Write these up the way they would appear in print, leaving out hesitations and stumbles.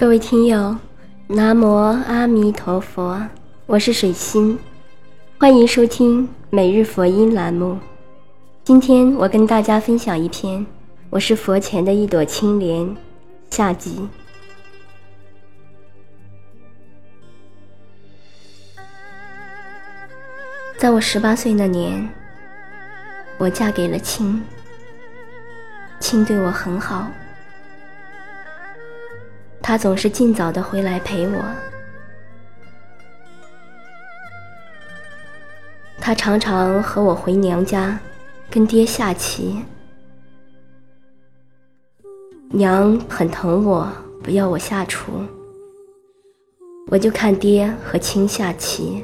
各位听友，南无阿弥陀佛，我是水心，欢迎收听每日佛音栏目。今天我跟大家分享一篇我是佛前的一朵青莲下集。在我18岁那年，我嫁给了亲，亲对我很好，他总是尽早地回来陪我。他常常和我回娘家跟爹下棋，娘很疼我，不要我下厨，我就看爹和亲下棋。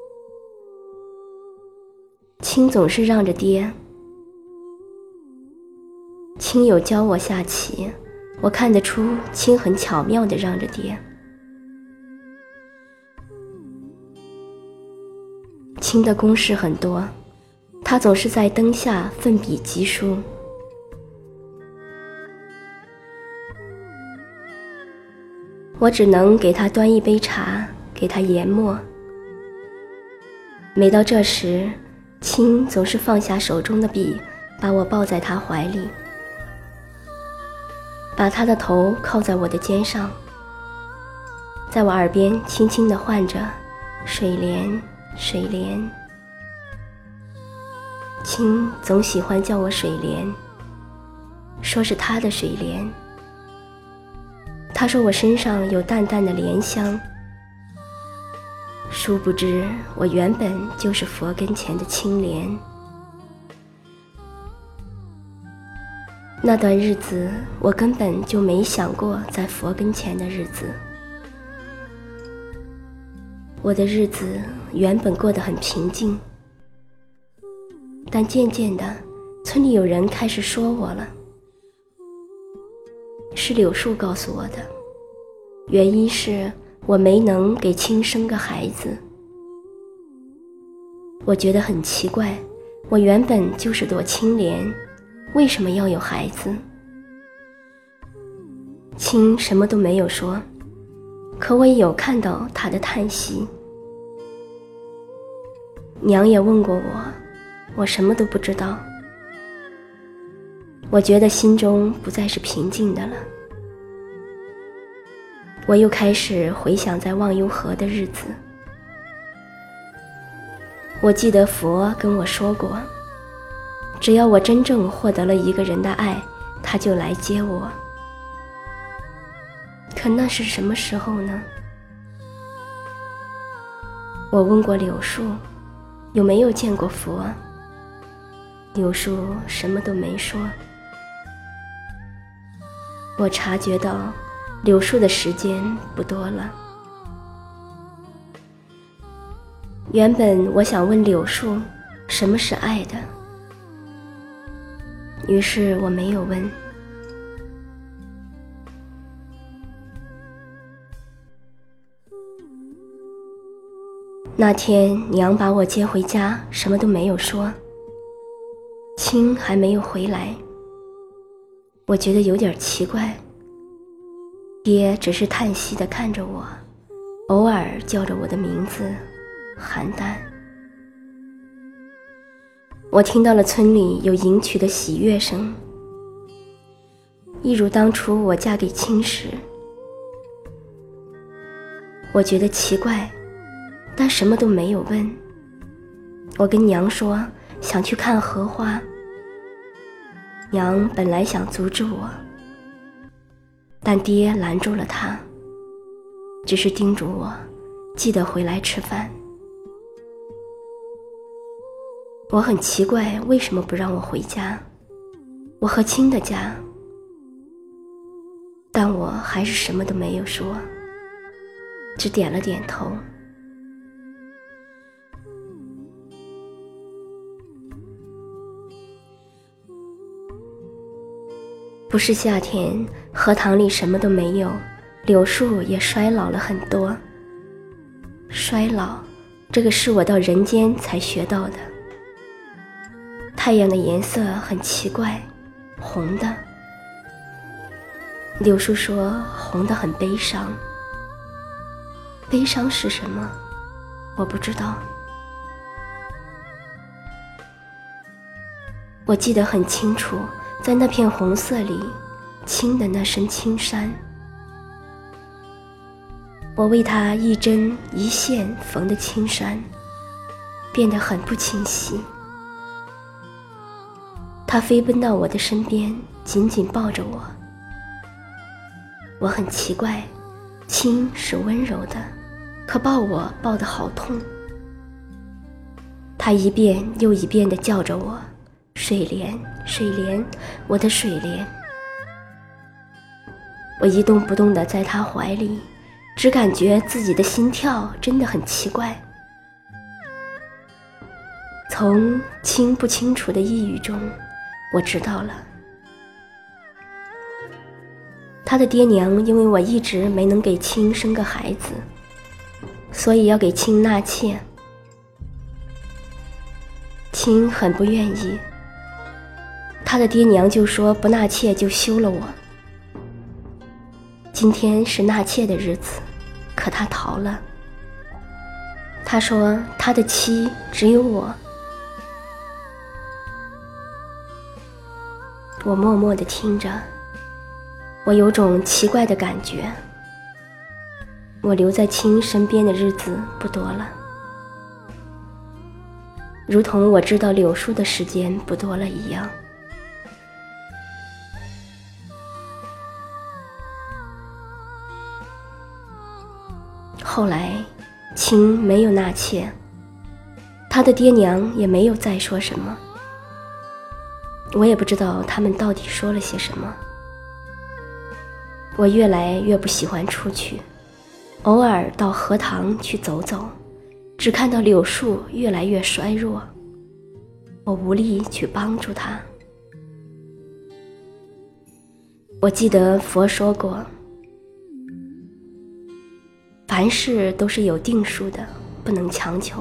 亲总是让着爹，亲有教我下棋，我看得出亲很巧妙地让着爹。亲的公事很多，他总是在灯下奋笔疾书。我只能给他端一杯茶，给他研墨。每到这时，亲总是放下手中的笔，把我抱在他怀里，把他的头靠在我的肩上，在我耳边轻轻地唤着水莲水莲。亲总喜欢叫我水莲，说是他的水莲。他说我身上有淡淡的莲香，殊不知我原本就是佛跟前的青莲。那段日子我根本就没想过在佛跟前的日子。我的日子原本过得很平静，但渐渐的村里有人开始说我了。是柳树告诉我的，原因是我没能给亲生个孩子。我觉得很奇怪，我原本就是朵青莲，为什么要有孩子？亲什么都没有说，可我也有看到他的叹息。娘也问过我，我什么都不知道。我觉得心中不再是平静的了。我又开始回想在忘忧河的日子。我记得佛跟我说过，只要我真正获得了一个人的爱，他就来接我。可那是什么时候呢？我问过柳树有没有见过佛，柳树什么都没说。我察觉到柳树的时间不多了。原本我想问柳树什么是爱的，于是我没有问。那天娘把我接回家，什么都没有说。亲还没有回来，我觉得有点奇怪。爹只是叹息地看着我，偶尔叫着我的名字，邯郸。我听到了村里有迎娶的喜悦声，一如当初我嫁给亲时。我觉得奇怪，但什么都没有问。我跟娘说想去看荷花，娘本来想阻止我，但爹拦住了他，只是叮嘱我记得回来吃饭。我很奇怪为什么不让我回家，我和亲的家，但我还是什么都没有说，只点了点头。不是夏天，荷塘里什么都没有，柳树也衰老了很多。衰老，这个是我到人间才学到的。太阳的颜色很奇怪，红的。 柳树说红得很悲伤。悲伤是什么？我不知道。我记得很清楚，在那片红色里，青的那身青衫，我为它一针一线缝的青衫变得很不清晰。它飞奔到我的身边，紧紧抱着我。我很奇怪，青是温柔的，可抱我抱得好痛。它一遍又一遍地叫着我，水莲，水莲，我的水莲。我一动不动地在他怀里，只感觉自己的心跳真的很奇怪。从清不清楚的呓语中，我知道了，他的爹娘因为我一直没能给清生个孩子，所以要给清纳妾。清很不愿意，他的爹娘就说不纳妾就休了我。今天是纳妾的日子，可他逃了。他说他的妻只有我。我默默地听着，我有种奇怪的感觉。我留在清身边的日子不多了，如同我知道柳树的时间不多了一样。后来清没有纳妾，他的爹娘也没有再说什么，我也不知道他们到底说了些什么。我越来越不喜欢出去，偶尔到荷塘去走走，只看到柳树越来越衰弱，我无力去帮助它。我记得佛说过，凡事都是有定数的，不能强求。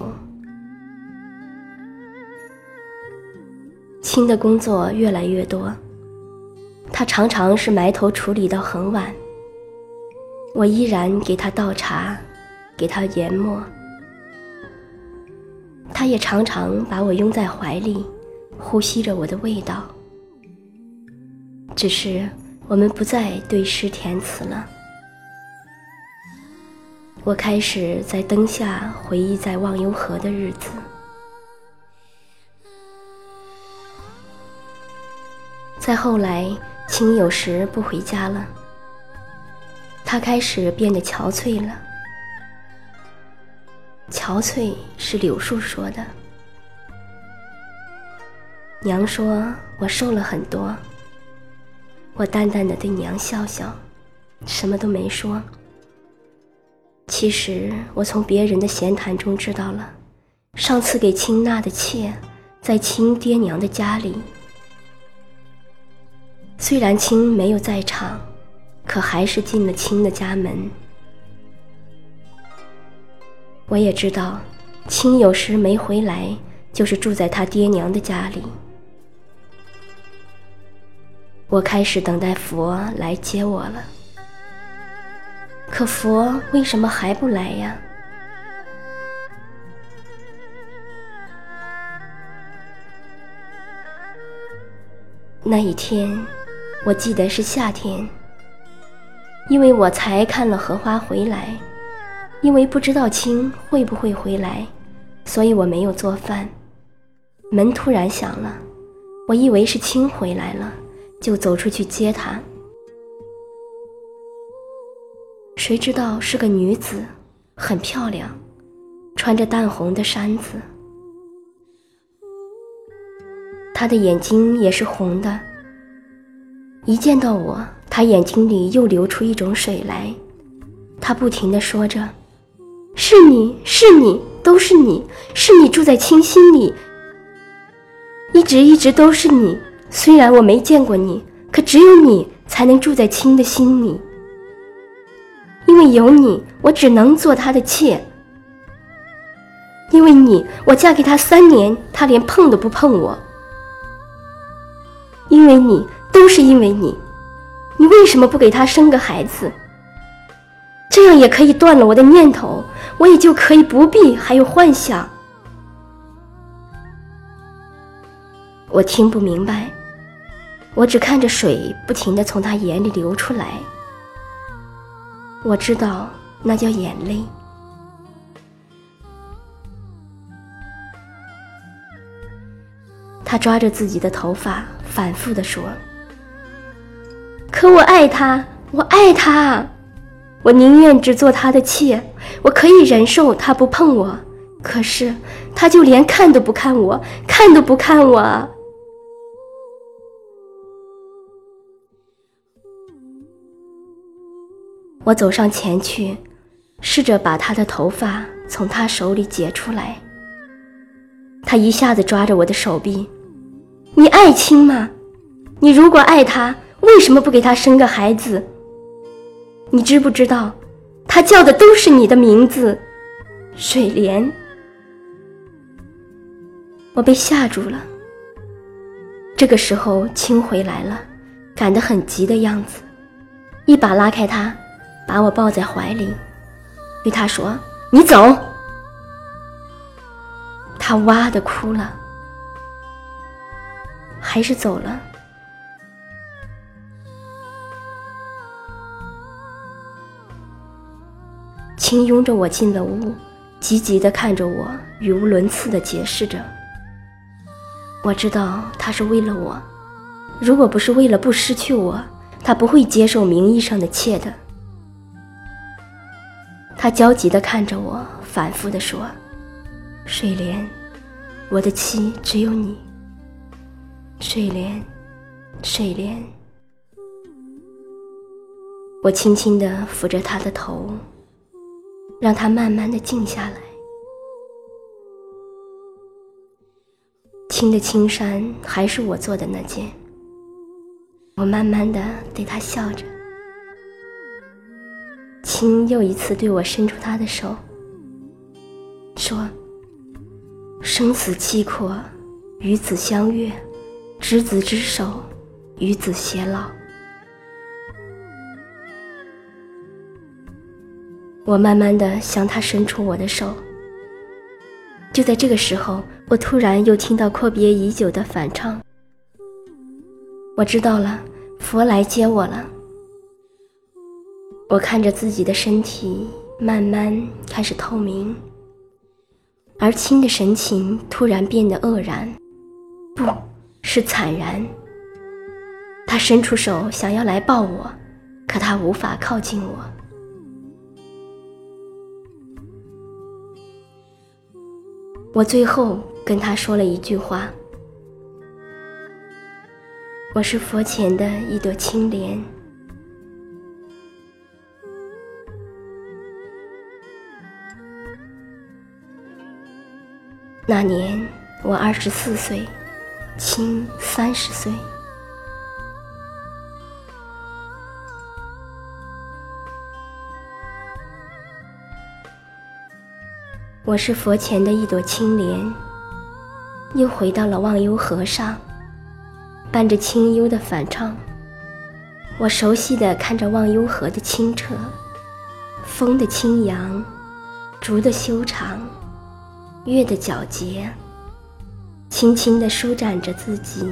清的工作越来越多，他常常是埋头处理到很晚，我依然给他倒茶，给他研磨。他也常常把我拥在怀里，呼吸着我的味道。只是我们不再对诗填词了。我开始在灯下回忆在忘忧河的日子。再后来，清有时不回家了，他开始变得憔悴了。憔悴是柳树说的。娘说我瘦了很多，我淡淡的对娘笑笑，什么都没说。其实我从别人的闲谈中知道了，上次给清纳的妾在清爹娘的家里。虽然清没有在场，可还是进了清的家门。我也知道，清有时没回来，就是住在他爹娘的家里。我开始等待佛来接我了。可佛为什么还不来呀？那一天，我记得是夏天，因为我才看了荷花回来，因为不知道清会不会回来，所以我没有做饭。门突然响了，我以为是清回来了，就走出去接他。谁知道是个女子，很漂亮，穿着淡红的衫子，她的眼睛也是红的。一见到我，她眼睛里又流出一种水来，她不停地说着，是你，是你，都是你，是你住在清心里，一直都是你。虽然我没见过你，可只有你才能住在清的心里。因为有你，我只能做他的妾。因为你，我嫁给他3年，他连碰都不碰我。因为你，都是因为你， 你为什么不给他生个孩子？这样也可以断了我的念头，我也就可以不必还有幻想。我听不明白，我只看着水不停地从他眼里流出来，我知道那叫眼泪。他抓着自己的头发反复地说，可我爱他，我爱他，我宁愿只做他的妾，我可以忍受他不碰我，可是他就连看都不看我，看都不看我。我走上前去，试着把他的头发从他手里解出来。他一下子抓着我的手臂，你爱卿吗？你如果爱他，为什么不给他生个孩子？你知不知道，他叫的都是你的名字，水莲。我被吓住了。这个时候青回来了，赶得很急的样子，一把拉开他，把我抱在怀里，对他说，你走。他哇地哭了，还是走了。青拥着我进了屋，急急地看着我，语无伦次地解释着。我知道他是为了我，如果不是为了不失去我，他不会接受名义上的妾的。他焦急地看着我，反复地说，水莲，我的妻只有你，水莲，水莲。我轻轻地抚着他的头，让他慢慢地静下来。青的青衫还是我做的那件，我慢慢地对他笑着。青又一次对我伸出他的手，说，生死契阔，与子相悦，执子之手，与子偕老。我慢慢地向他伸出我的手。就在这个时候，我突然又听到阔别已久的反唱。我知道了，佛来接我了。我看着自己的身体慢慢开始透明，而青的神情突然变得愕然，不是惨然。他伸出手想要来抱我，可他无法靠近我。我最后跟他说了一句话，我是佛前的一朵青莲。那年我24岁，青30岁。我是佛前的一朵青莲，又回到了忘忧河上，伴着清幽的反唱，我熟悉地看着忘忧河的清澈，风的轻扬，竹的修长，月的皎洁，轻轻地舒展着自己。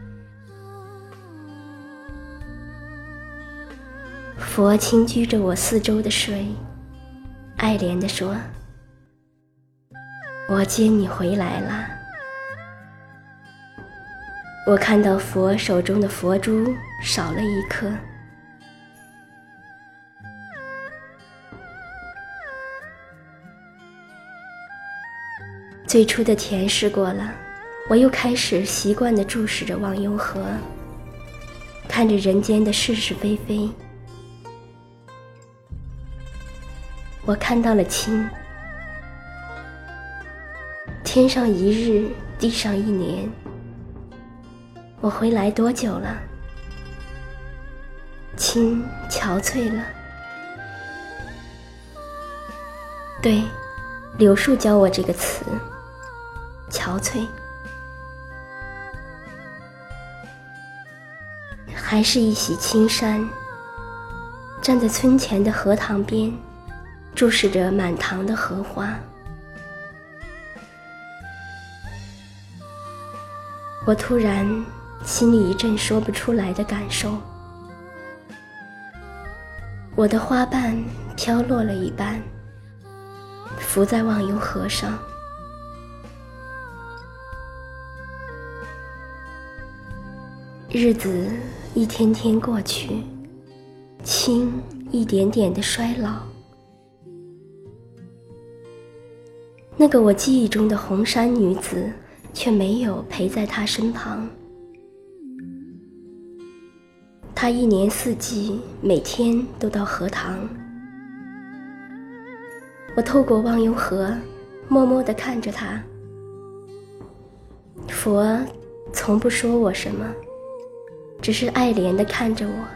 佛轻居着我四周的水，爱怜地说，我接你回来了。我看到佛手中的佛珠少了一颗。最初的甜试过了，我又开始习惯地注视着忘忧河，看着人间的是是非非。我看到了青，天上一日，地上一年。我回来多久了？青憔悴了。对，柳树教我这个词，憔悴。 还是一袭青衫，站在村前的荷塘边，注视着满塘的荷花。我突然心里一阵说不出来的感受，我的花瓣飘落了一半，浮在忘忧河上。日子一天天过去，青一点点的衰老。那个我记忆中的红衫女子却没有陪在她身旁。她一年四季每天都到荷塘。我透过忘忧河默默地看着她。佛从不说我什么，只是爱怜地看着我。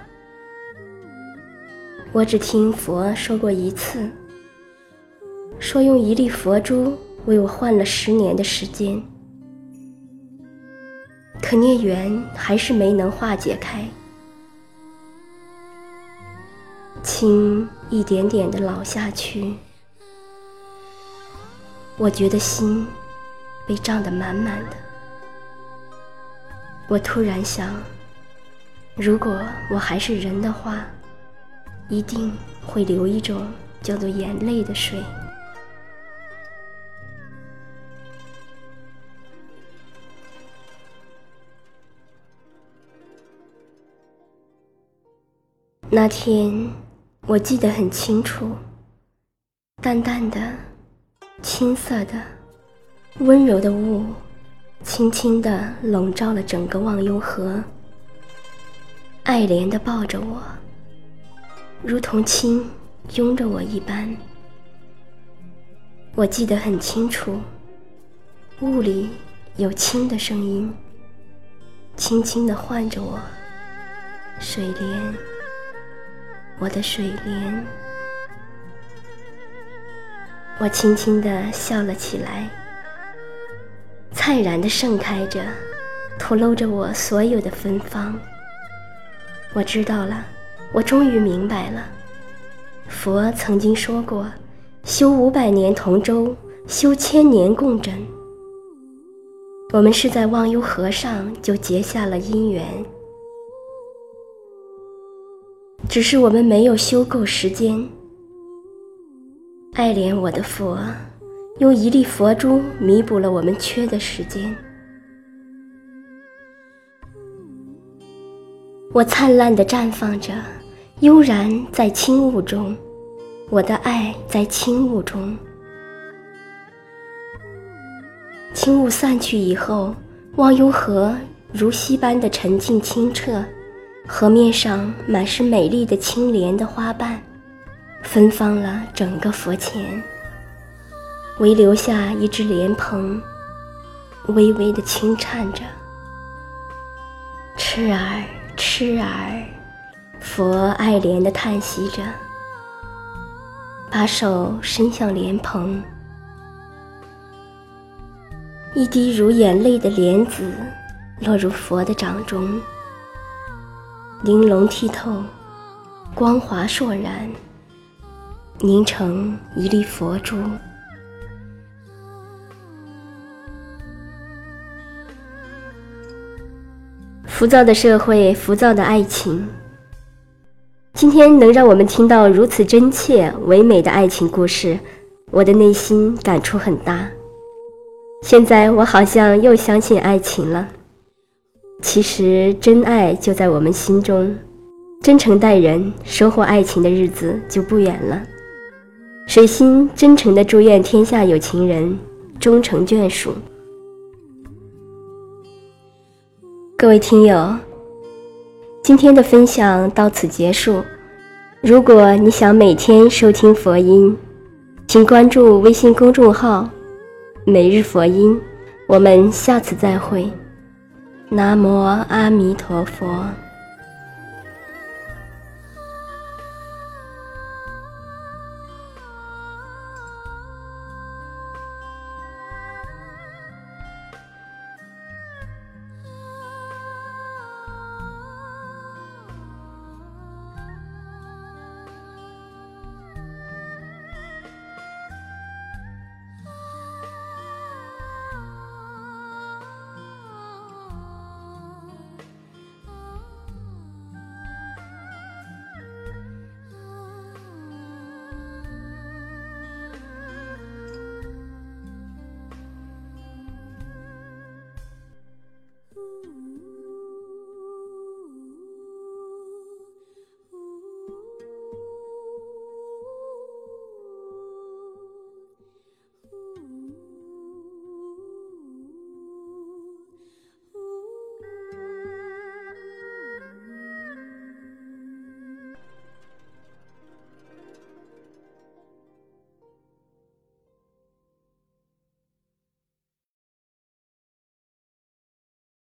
我只听佛说过一次，说用一粒佛珠为我换了10年的时间，可孽缘还是没能化解开。青一点点地老下去，我觉得心被胀得满满的。我突然想，如果我还是人的话，一定会流一种叫做眼泪的水。那天我记得很清楚，淡淡的、青色的、温柔的雾轻轻地笼罩了整个忘忧河，爱怜地抱着我，如同青拥着我一般。我记得很清楚，雾里有青的声音，轻轻地唤着我，水莲，我的水莲。我轻轻地笑了起来，灿然地盛开着，吐露着我所有的芬芳。我知道了，我终于明白了，佛曾经说过，修500年同舟，修1000年共枕。我们是在忘忧河上就结下了姻缘，只是我们没有修够时间。爱怜我的佛用一粒佛珠弥补了我们缺的时间。我灿烂地绽放着，悠然在轻雾中，我的爱在轻雾中。轻雾散去以后，忘忧河如溪般的沉静清澈，河面上满是美丽的青莲的花瓣，芬芳了整个佛前，唯留下一只莲蓬微微地轻颤着。痴儿痴儿，佛爱怜地叹息着，把手伸向莲蓬，一滴如眼泪的莲子落入佛的掌中，玲珑剔透，光滑烁然，凝成一粒佛珠。浮躁的社会，浮躁的爱情，今天能让我们听到如此真切唯美的爱情故事，我的内心感触很大。现在我好像又相信爱情了。其实真爱就在我们心中，真诚待人，收获爱情的日子就不远了。水心真诚地祝愿天下有情人终成眷属。各位听友，今天的分享到此结束。如果你想每天收听佛音，请关注微信公众号每日佛音，我们下次再会。南无阿弥陀佛。